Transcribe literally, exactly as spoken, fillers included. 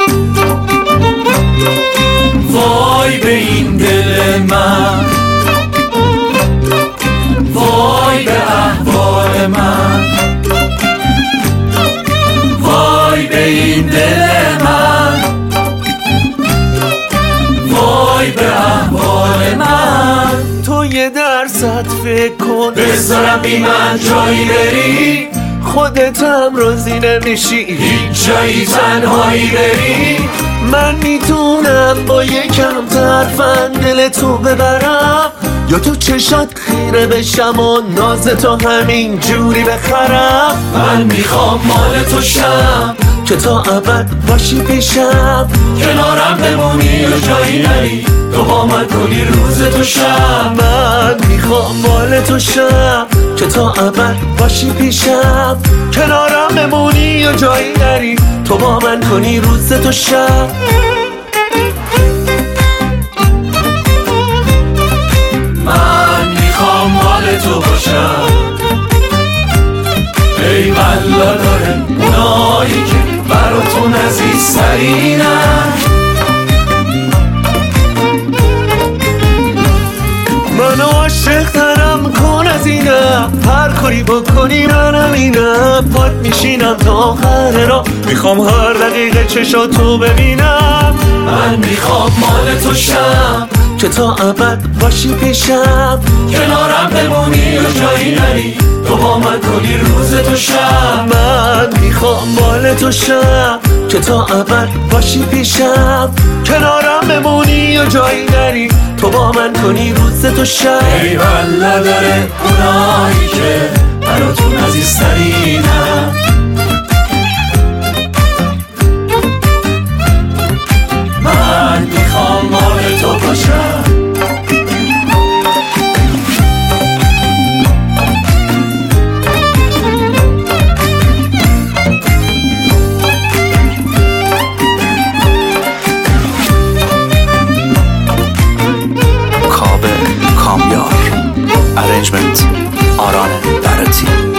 وای به این دل من، وای به احوال من، وای به این دل من، وای به احوال من. تو یه درصد فکر کن بذارم بی من جایی بری، خودت هم راضی نمیشی هیچ جایی تنهایی بری. من میتونم با یکم طرفن دل تو ببرم، یا تو چشات خیره بشم و ناز تو همین جوری بخرم. من میخوام مال تو شم که تا ابد باشی پیشم، کنارم بمونی و جایی نری، تو با من کنی روز تو شم. من میخوام مال تو شم که تا ابد باشی پیشم، کنارم بمونی و جایی نری، تو با من کنی روز تو شم. من میخوام مال تو باشم، ای والله داره اونایی که براتون عزیزترینن. منو عاشق ترم کن از اینم، هر کاری بکنی منم اینم. پات میشینم تا آخر را، میخوام هر دقیقه چشاتو ببینم. من میخوام مال تو شم که تا ابد باشی پیشم، کنارم بمونی و جایی نری، تو با من کنی روز تو شم. من میخوام مال تو شم که تا ابد باشی پیشم، کنارم بمونی و جایی نری، تو با من کنی روز تو شم. ای والله داره اونایی که براتون عزیزترینن. من میخوام مال تو باشم. کاوه کامیار، ارنجمنت آران برتی.